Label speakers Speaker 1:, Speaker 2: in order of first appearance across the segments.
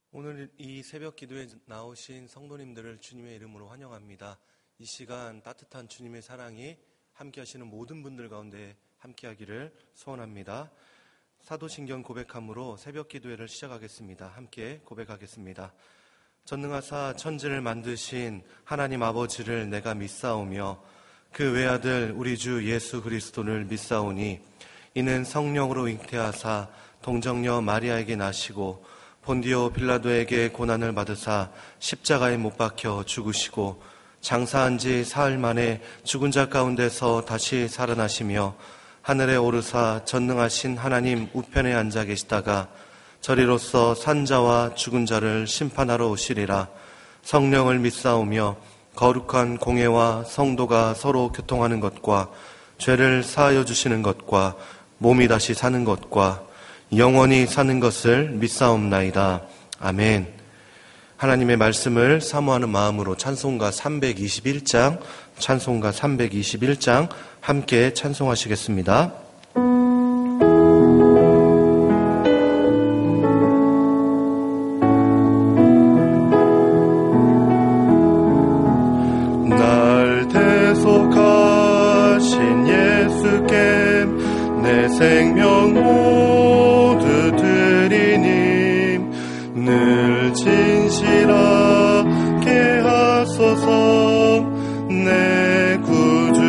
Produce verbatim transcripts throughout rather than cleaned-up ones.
Speaker 1: 오늘 이 새벽 기도에 나오신 성도님들을 주님의 이름으로 환영합니다. 이 시간 따뜻한 주님의 사랑이 함께 하시는 모든 분들 가운데 함께 하기를 소원합니다. 사도신경 고백함으로 새벽 기도회를 시작하겠습니다. 함께 고백하겠습니다. 전능하사 천지를 만드신 하나님 아버지를 내가 믿사오며 그 외아들 우리 주 예수 그리스도를 믿사오니 이는 성령으로 잉태하사 동정녀 마리아에게 나시고 본디오 빌라도에게 고난을 받으사 십자가에 못 박혀 죽으시고 장사한 지 사흘 만에 죽은 자 가운데서 다시 살아나시며 하늘에 오르사 전능하신 하나님 우편에 앉아 계시다가 저리로서 산자와 죽은 자를 심판하러 오시리라. 성령을 믿사오며 거룩한 공회와 성도가 서로 교통하는 것과 죄를 사하여 주시는 것과 몸이 다시 사는 것과 영원히 사는 것을 믿사옵나이다. 아멘. 하나님의 말씀을 사모하는 마음으로 찬송가 삼백이십일 장, 찬송가 삼백이십일 장 함께 찬송하시겠습니다.
Speaker 2: 날 대속하신 예수께 내 생명 모두 드리님 늘 진실하게 하소서. 내 구주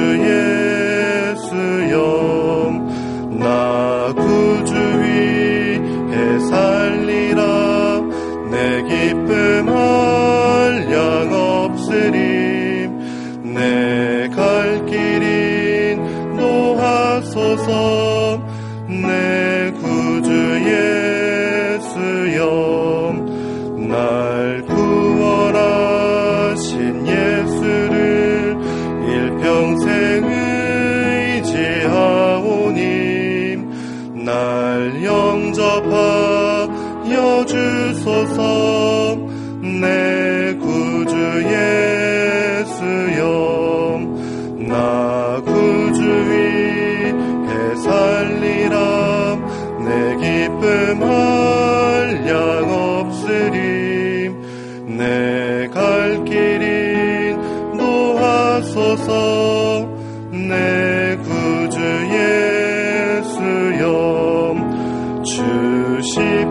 Speaker 2: 예수여 나 구주 위에 살리라. 내 기쁨 한량 없으림 내 갈 길인 노하소서. 내 구주 예수여 날 구원하신 예수를 일평생 의지하오님 날 영접하여 주소서. 내 구주 예수여 나 구주 위에 살리라. 내 기쁨 한량 없으림 내 갈 길인 노하소서. 내 구주 예수여 주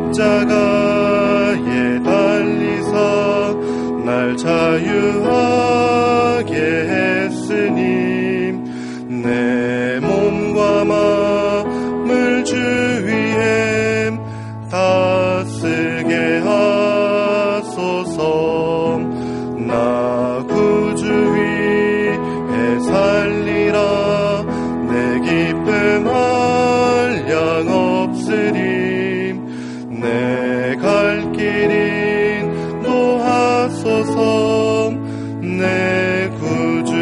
Speaker 2: 십자가에 달리사 날 자유하게 했으니 내 몸과 마음을 주 위에 다쓰게 하소서. 나 구주 위에 살리라. 내 기쁨 한량 없으림 내 갈 길인 노하소서. 내 구주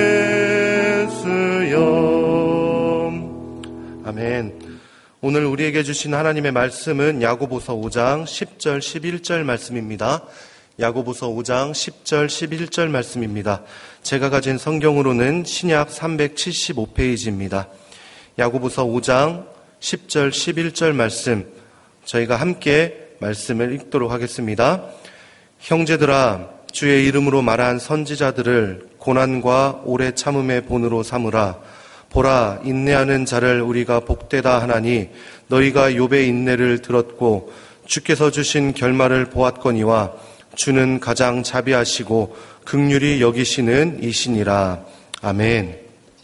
Speaker 2: 예수여.
Speaker 1: 아멘. 오늘 우리에게 주신 하나님의 말씀은 야고보서 오 장 십 절 십일 절 말씀입니다. 야고보서 오 장 십 절 십일 절 말씀입니다. 제가 가진 성경으로는 신약 삼백칠십오 페이지입니다. 야고보서 오 장 십 절 십일 절 말씀, 저희가 함께 말씀을 읽도록 하겠습니다. 형제들아, 주의 이름으로 말한 선지자들을 고난과 오래 참음의 본으로 삼으라. 보라, 인내하는 자를 우리가 복되다 하나니 너희가 욥의 인내를 들었고 주께서 주신 결말을 보았거니와 주는 가장 자비하시고 긍휼히 여기시는 이시니라. 아멘.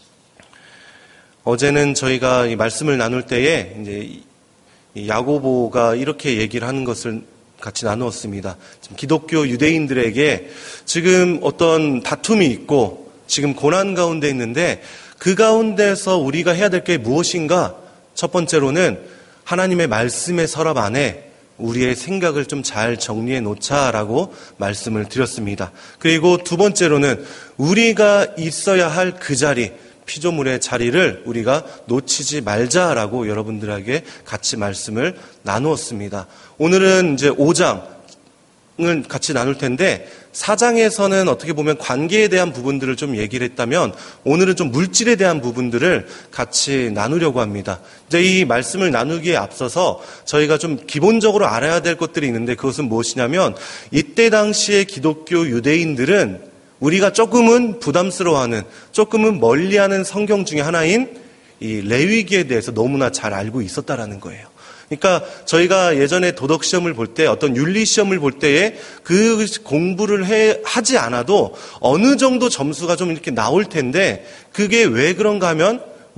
Speaker 1: 어제는 저희가 이 말씀을 나눌 때에 이제 야고보가 이렇게 얘기를 하는 것을 같이 나누었습니다. 지금 기독교 유대인들에게 지금 어떤 다툼이 있고 지금 고난 가운데 있는데 그 가운데서 우리가 해야 될 게 무엇인가? 첫 번째로는 하나님의 말씀의 서랍 안에 우리의 생각을 좀 잘 정리해 놓자라고 말씀을 드렸습니다. 그리고 두 번째로는 우리가 있어야 할 그 자리, 피조물의 자리를 우리가 놓치지 말자라고 여러분들에게 같이 말씀을 나누었습니다. 오늘은 이제 오 장, 같이 나눌 텐데 사 장에서는 어떻게 보면 관계에 대한 부분들을 좀 얘기를 했다면 오늘은 좀 물질에 대한 부분들을 같이 나누려고 합니다. 이제 이 말씀을 나누기에 앞서서 저희가 좀 기본적으로 알아야 될 것들이 있는데 그것은 무엇이냐면 이때 당시의 기독교 유대인들은 우리가 조금은 부담스러워하는 조금은 멀리하는 성경 중에 하나인 이 레위기에 대해서 너무나 잘 알고 있었다라는 거예요. 그러니까 저희가 예전에 도덕 시험을 볼 때 어떤 윤리 시험을 볼 때에 그 공부를 해, 하지 않아도 어느 정도 점수가 좀 이렇게 나올 텐데 그게 왜 그런가 하면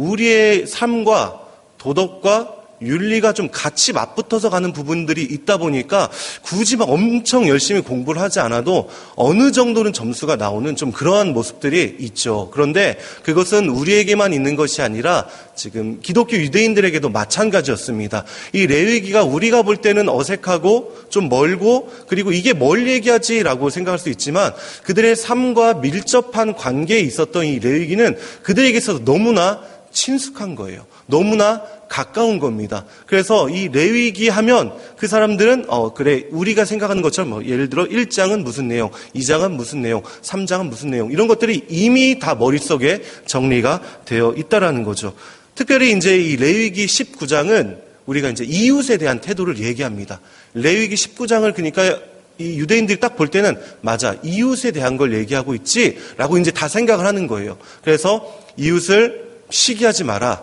Speaker 1: 우리의 삶과 도덕과 윤리가 좀 같이 맞붙어서 가는 부분들이 있다 보니까 굳이 막 엄청 열심히 공부를 하지 않아도 어느 정도는 점수가 나오는 좀 그러한 모습들이 있죠. 그런데 그것은 우리에게만 있는 것이 아니라 지금 기독교 유대인들에게도 마찬가지였습니다. 이 레위기가 우리가 볼 때는 어색하고 좀 멀고 그리고 이게 뭘 얘기하지라고 생각할 수 있지만 그들의 삶과 밀접한 관계에 있었던 이 레위기는 그들에게 있어서 너무나 친숙한 거예요. 너무나 가까운 겁니다. 그래서 이 레위기 하면 그 사람들은 어 그래 우리가 생각하는 것처럼 뭐 예를 들어 일 장은 무슨 내용, 이 장은 무슨 내용, 삼 장은 무슨 내용 이런 것들이 이미 다 머릿속에 정리가 되어 있다라는 거죠. 특별히 이제 이 레위기 십구 장은 우리가 이제 이웃에 대한 태도를 얘기합니다. 레위기 십구 장을 그러니까 이 유대인들이 딱 볼 때는 맞아 이웃에 대한 걸 얘기하고 있지라고 이제 다 생각을 하는 거예요. 그래서 이웃을 시기하지 마라.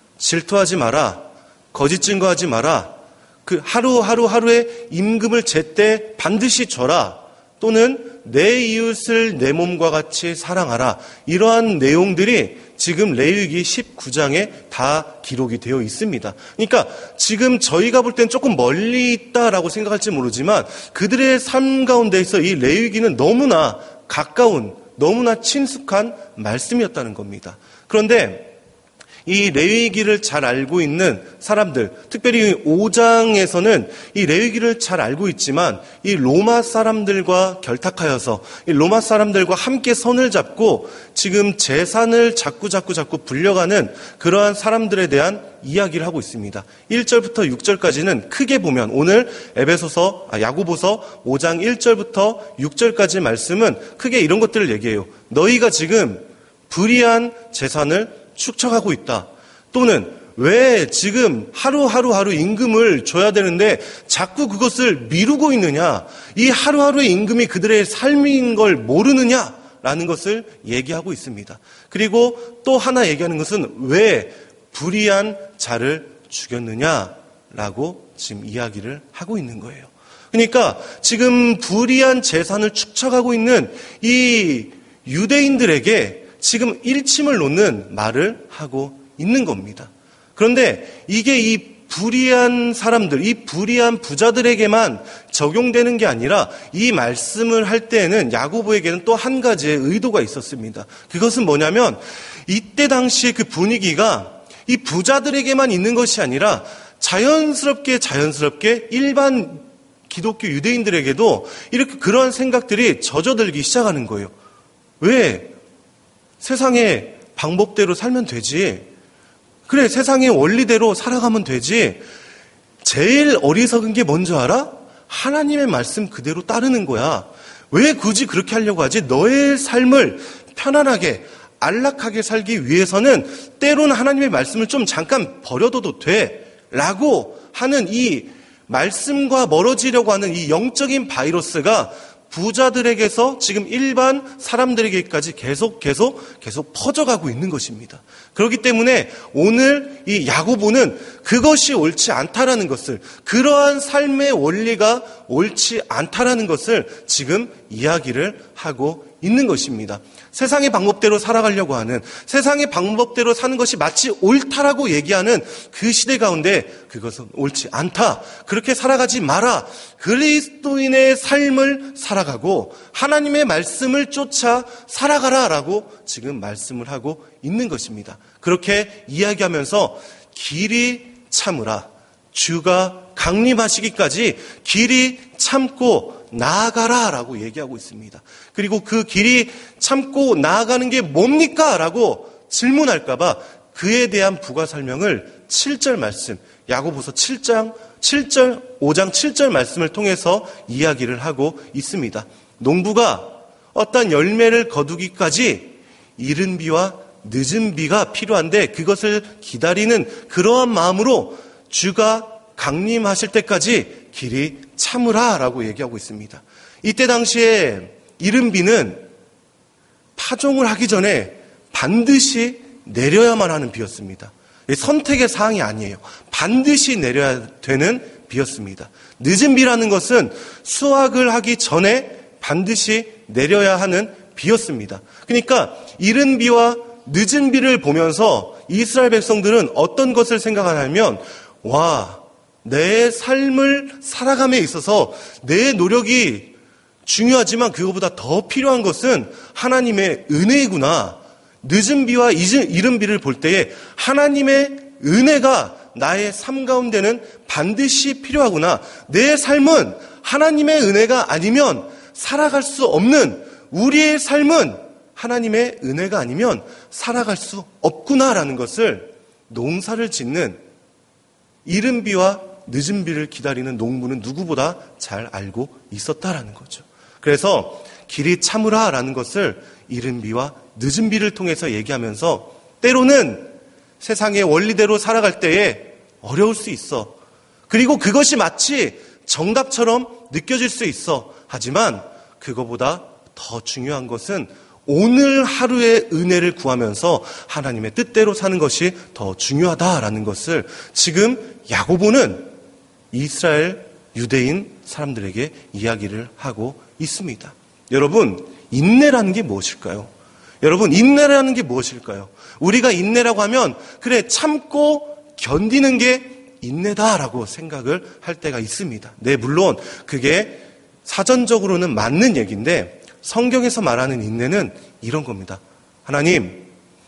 Speaker 1: 질투하지 마라. 거짓 증거하지 마라. 그 하루하루 하루의 임금을 제때 반드시 줘라. 또는 내 이웃을 내 몸과 같이 사랑하라. 이러한 내용들이 지금 레위기 십구 장에 다 기록이 되어 있습니다. 그러니까 지금 저희가 볼 땐 조금 멀리 있다라고 생각할지 모르지만 그들의 삶 가운데에서 이 레위기는 너무나 가까운, 너무나 친숙한 말씀이었다는 겁니다. 그런데 이 레위기를 잘 알고 있는 사람들, 특별히 오 장에서는 이 레위기를 잘 알고 있지만 이 로마 사람들과 결탁하여서 이 로마 사람들과 함께 손을 잡고 지금 재산을 자꾸 자꾸 자꾸 불려가는 그러한 사람들에 대한 이야기를 하고 있습니다. 일 절부터 육 절까지는 크게 보면 오늘 에베소서, 아, 야고보서 오 장 일 절부터 육 절까지 말씀은 크게 이런 것들을 얘기해요. 너희가 지금 불의한 재산을 축적하고 있다. 또는 왜 지금 하루하루 하루 임금을 줘야 되는데 자꾸 그것을 미루고 있느냐. 이 하루하루의 임금이 그들의 삶인 걸 모르느냐라는 것을 얘기하고 있습니다. 그리고 또 하나 얘기하는 것은 왜 불의한 자를 죽였느냐라고 지금 이야기를 하고 있는 거예요. 그러니까 지금 불의한 재산을 축적하고 있는 이 유대인들에게 지금 일침을 놓는 말을 하고 있는 겁니다. 그런데 이게 이 불의한 사람들, 이 불의한 부자들에게만 적용되는 게 아니라 이 말씀을 할 때에는 야고보에게는 또 한 가지의 의도가 있었습니다. 그것은 뭐냐면 이때 당시의 그 분위기가 이 부자들에게만 있는 것이 아니라 자연스럽게 자연스럽게 일반 기독교 유대인들에게도 이렇게 그러한 생각들이 젖어들기 시작하는 거예요. 왜? 세상의 방법대로 살면 되지. 그래, 세상의 원리대로 살아가면 되지. 제일 어리석은 게 뭔지 알아? 하나님의 말씀 그대로 따르는 거야. 왜 굳이 그렇게 하려고 하지? 너의 삶을 편안하게, 안락하게 살기 위해서는 때로는 하나님의 말씀을 좀 잠깐 버려둬도 돼. 라고 하는 이 말씀과 멀어지려고 하는 이 영적인 바이러스가 부자들에게서 지금 일반 사람들에게까지 계속 계속 계속 퍼져가고 있는 것입니다. 그렇기 때문에 오늘 이 야고보는 그것이 옳지 않다라는 것을, 그러한 삶의 원리가 옳지 않다라는 것을 지금 이야기를 하고 있는 것입니다. 세상의 방법대로 살아가려고 하는, 세상의 방법대로 사는 것이 마치 옳다라고 얘기하는 그 시대 가운데 그것은 옳지 않다. 그렇게 살아가지 마라. 그리스도인의 삶을 살아가고 하나님의 말씀을 쫓아 살아가라라고 지금 말씀을 하고 있는 것입니다. 그렇게 이야기하면서 길이 참으라. 주가 강림하시기까지 길이 참고 나아가라 라고 얘기하고 있습니다. 그리고 그 길이 참고 나아가는 게 뭡니까? 라고 질문할까 봐 그에 대한 부가 설명을 칠 절 말씀, 야고보서 칠 장 칠 절, 오 장 칠 절 말씀을 통해서 이야기를 하고 있습니다. 농부가 어떤 열매를 거두기까지 이른 비와 늦은 비가 필요한데 그것을 기다리는 그러한 마음으로 주가 강림하실 때까지 길이 참으라 라고 얘기하고 있습니다. 이때 당시에 이른 비는 파종을 하기 전에 반드시 내려야만 하는 비였습니다. 선택의 사항이 아니에요. 반드시 내려야 되는 비였습니다. 늦은 비라는 것은 수확을 하기 전에 반드시 내려야 하는 비였습니다. 그러니까 이른 비와 늦은 비를 보면서 이스라엘 백성들은 어떤 것을 생각하냐면, 와, 내 삶을 살아감에 있어서 내 노력이 중요하지만 그것보다 더 필요한 것은 하나님의 은혜이구나. 늦은 비와 이른 비를 볼 때에 하나님의 은혜가 나의 삶 가운데는 반드시 필요하구나. 내 삶은 하나님의 은혜가 아니면 살아갈 수 없는, 우리의 삶은 하나님의 은혜가 아니면 살아갈 수 없구나라는 것을 농사를 짓는 이른 비와 늦은 비를 기다리는 농부는 누구보다 잘 알고 있었다라는 거죠. 그래서 길이 참으라라는 것을 이른 비와 늦은 비를 통해서 얘기하면서 때로는 세상의 원리대로 살아갈 때에 어려울 수 있어. 그리고 그것이 마치 정답처럼 느껴질 수 있어. 하지만 그거보다 더 중요한 것은 오늘 하루의 은혜를 구하면서 하나님의 뜻대로 사는 것이 더 중요하다라는 것을 지금 야고보는 이스라엘 유대인 사람들에게 이야기를 하고 있습니다. 여러분, 인내라는 게 무엇일까요? 여러분, 인내라는 게 무엇일까요? 우리가 인내라고 하면 그래 참고 견디는 게 인내다라고 생각을 할 때가 있습니다. 네, 물론 그게 사전적으로는 맞는 얘기인데 성경에서 말하는 인내는 이런 겁니다. 하나님,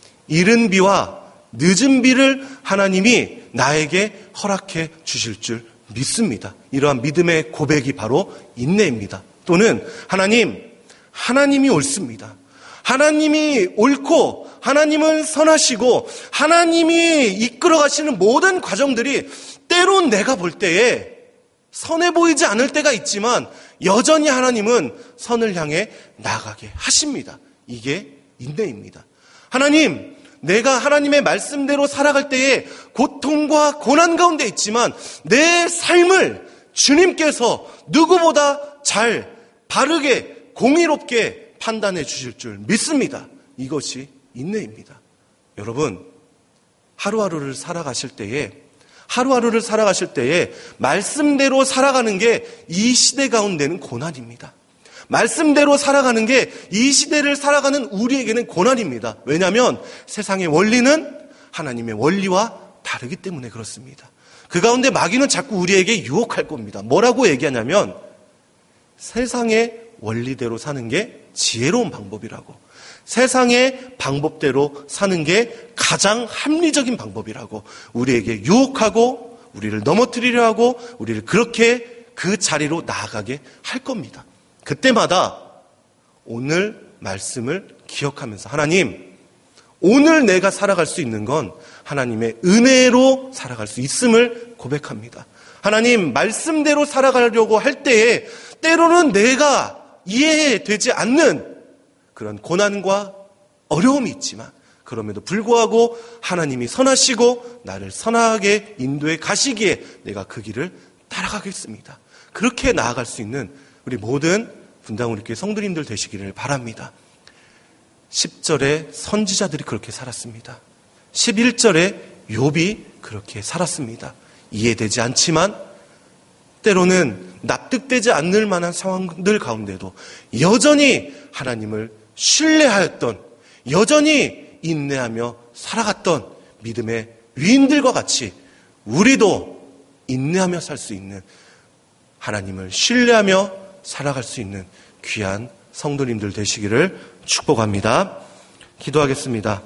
Speaker 1: 이른 비와 늦은 비를 하나님이 나에게 허락해 주실 줄 믿습니다. 이러한 믿음의 고백이 바로 인내입니다. 또는 하나님, 하나님이 옳습니다. 하나님이 옳고 하나님은 선하시고 하나님이 이끌어 가시는 모든 과정들이 때론 내가 볼 때에 선해 보이지 않을 때가 있지만 여전히 하나님은 선을 향해 나아가게 하십니다. 이게 인내입니다. 하나님, 내가 하나님의 말씀대로 살아갈 때에 고통과 고난 가운데 있지만 내 삶을 주님께서 누구보다 잘 바르게 공의롭게 판단해 주실 줄 믿습니다. 이것이 인내입니다. 여러분, 하루하루를 살아가실 때에 하루하루를 살아가실 때에 말씀대로 살아가는 게 이 시대 가운데는 고난입니다. 말씀대로 살아가는 게 이 시대를 살아가는 우리에게는 고난입니다. 왜냐하면 세상의 원리는 하나님의 원리와 다르기 때문에 그렇습니다. 그 가운데 마귀는 자꾸 우리에게 유혹할 겁니다. 뭐라고 얘기하냐면 세상의 원리대로 사는 게 지혜로운 방법이라고, 세상의 방법대로 사는 게 가장 합리적인 방법이라고 우리에게 유혹하고 우리를 넘어뜨리려 하고 우리를 그렇게 그 자리로 나아가게 할 겁니다. 그때마다 오늘 말씀을 기억하면서 하나님, 오늘 내가 살아갈 수 있는 건 하나님의 은혜로 살아갈 수 있음을 고백합니다. 하나님, 말씀대로 살아가려고 할 때에 때로는 내가 이해되지 않는 그런 고난과 어려움이 있지만 그럼에도 불구하고 하나님이 선하시고 나를 선하게 인도해 가시기에 내가 그 길을 따라가겠습니다. 그렇게 나아갈 수 있는 우리 모든 분당우리교회 성도님들 되시기를 바랍니다. 십 절에 선지자들이 그렇게 살았습니다. 십일 절에 욥이 그렇게 살았습니다. 이해되지 않지만 때로는 납득되지 않을 만한 상황들 가운데도 여전히 하나님을 신뢰하였던, 여전히 인내하며 살아갔던 믿음의 위인들과 같이 우리도 인내하며 살 수 있는, 하나님을 신뢰하며 살아갈 수 있는 귀한 성도님들 되시기를 축복합니다. 기도하겠습니다.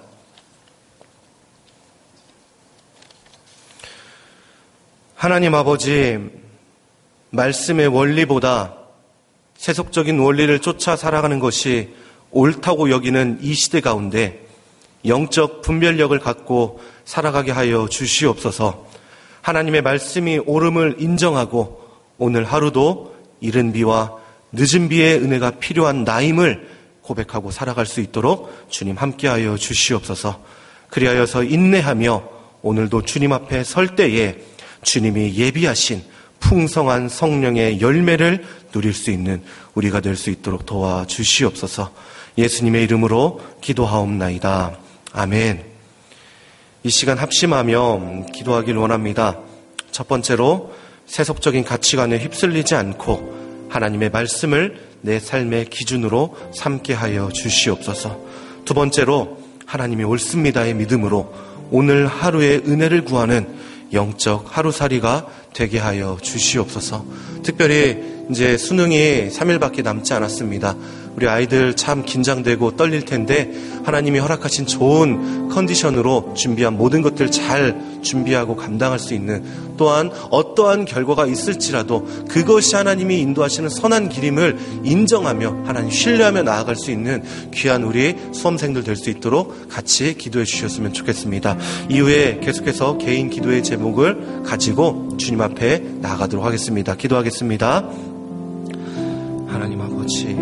Speaker 1: 하나님 아버지, 말씀의 원리보다 세속적인 원리를 쫓아 살아가는 것이 옳다고 여기는 이 시대 가운데 영적 분별력을 갖고 살아가게 하여 주시옵소서. 하나님의 말씀이 옳음을 인정하고 오늘 하루도 이른 비와 늦은 비의 은혜가 필요한 나임을 고백하고 살아갈 수 있도록 주님 함께하여 주시옵소서. 그리하여서 인내하며 오늘도 주님 앞에 설 때에 주님이 예비하신 풍성한 성령의 열매를 누릴 수 있는 우리가 될 수 있도록 도와주시옵소서. 예수님의 이름으로 기도하옵나이다. 아멘. 이 시간 합심하며 기도하길 원합니다. 첫 번째로 세속적인 가치관에 휩쓸리지 않고 하나님의 말씀을 내 삶의 기준으로 삼게 하여 주시옵소서. 두 번째로 하나님이 옳습니다의 믿음으로 오늘 하루의 은혜를 구하는 영적 하루살이가 되게 하여 주시옵소서. 특별히 이제 수능이 삼 일밖에 남지 않았습니다. 우리 아이들 참 긴장되고 떨릴 텐데 하나님이 허락하신 좋은 컨디션으로 준비한 모든 것들 잘 준비하고 감당할 수 있는, 또한 어떠한 결과가 있을지라도 그것이 하나님이 인도하시는 선한 길임을 인정하며 하나님 신뢰하며 나아갈 수 있는 귀한 우리 수험생들 될 수 있도록 같이 기도해 주셨으면 좋겠습니다. 이후에 계속해서 개인 기도의 제목을 가지고 주님 앞에 나아가도록 하겠습니다. 기도하겠습니다. 하나님 아버지,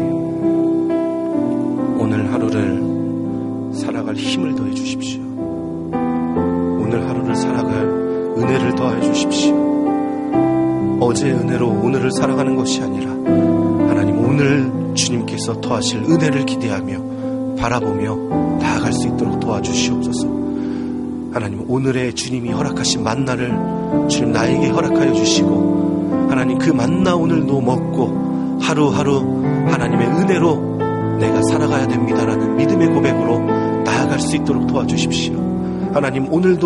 Speaker 1: 오늘 하루를 살아갈 힘을 더해 주십시오. 오늘 하루를 살아갈 은혜를 더해 주십시오. 어제의 은혜로 오늘을 살아가는 것이 아니라 하나님 오늘 주님께서 더하실 은혜를 기대하며 바라보며 나아갈 수 있도록 도와주시옵소서. 하나님 오늘의 주님이 허락하신 만나를 주님 나에게 허락하여 주시고 하나님 그 만나 오늘도 먹고 하루하루 하나님의 은혜로 내가 살아가야 됩니다라는 믿음의 고백으로 나아갈 수 있도록 도와주십시오. 하나님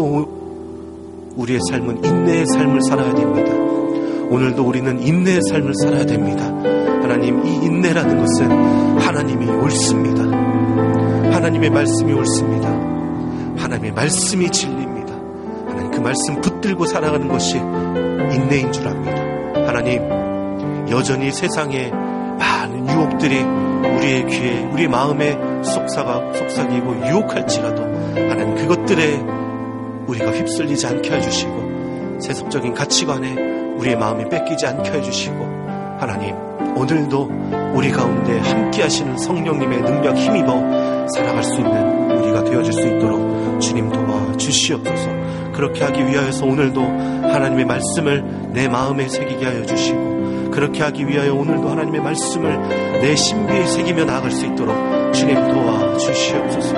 Speaker 1: 오늘도 우리의 삶은 인내의 삶을 살아야 됩니다. 오늘도 우리는 인내의 삶을 살아야 됩니다. 하나님 이 인내라는 것은 하나님이 옳습니다. 하나님의 말씀이 옳습니다. 하나님의 말씀이 진리입니다. 하나님 그 말씀 붙들고 살아가는 것이 인내인 줄 압니다. 하나님 여전히 세상에 많은 유혹들이 우리의 귀에 우리 마음에 속삭아, 속삭이고 유혹할지라도 하나님 그것들에 우리가 휩쓸리지 않게 해주시고 세속적인 가치관에 우리의 마음이 뺏기지 않게 해주시고 하나님 오늘도 우리 가운데 함께 하시는 성령님의 능력 힘입어 살아갈 수 있는 우리가 되어질 수 있도록 주님 도와주시옵소서. 그렇게 하기 위하여서 오늘도 하나님의 말씀을 내 마음에 새기게 하여 주시고 그렇게 하기 위하여 오늘도 하나님의 말씀을 내 신비에 새기며 나아갈 수 있도록 주님 도와주시옵소서.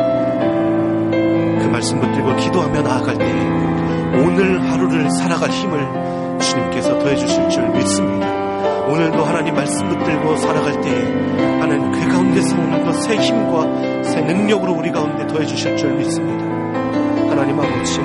Speaker 1: 그 말씀 붙들고 기도하며 나아갈 때에 오늘 하루를 살아갈 힘을 주님께서 더해 주실 줄 믿습니다. 오늘도 하나님 말씀 붙들고 살아갈 때에 하나님 그 가운데서 오늘도 새 힘과 새 능력으로 우리 가운데 더해 주실 줄 믿습니다. 하나님 아버지,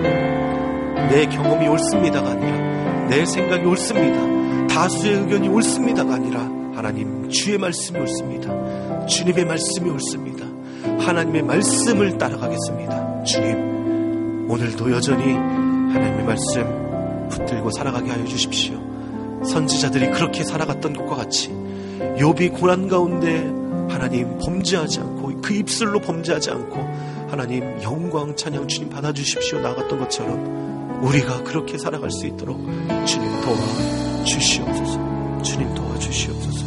Speaker 1: 내 경험이 옳습니다가 아니라 내 생각이 옳습니다. 다수의 의견이 옳습니다가 아니라 하나님 주의 말씀이 옳습니다. 주님의 말씀이 옳습니다. 하나님의 말씀을 따라가겠습니다. 주님 오늘도 여전히 하나님의 말씀 붙들고 살아가게 하여 주십시오. 선지자들이 그렇게 살아갔던 것과 같이 욥이 고난 가운데 하나님 범죄하지 않고 그 입술로 범죄하지 않고 하나님 영광 찬양 주님 받아주십시오 나아갔던 것처럼 우리가 그렇게 살아갈 수 있도록 주님 도와주시옵소서. 주님 도와주시옵소서.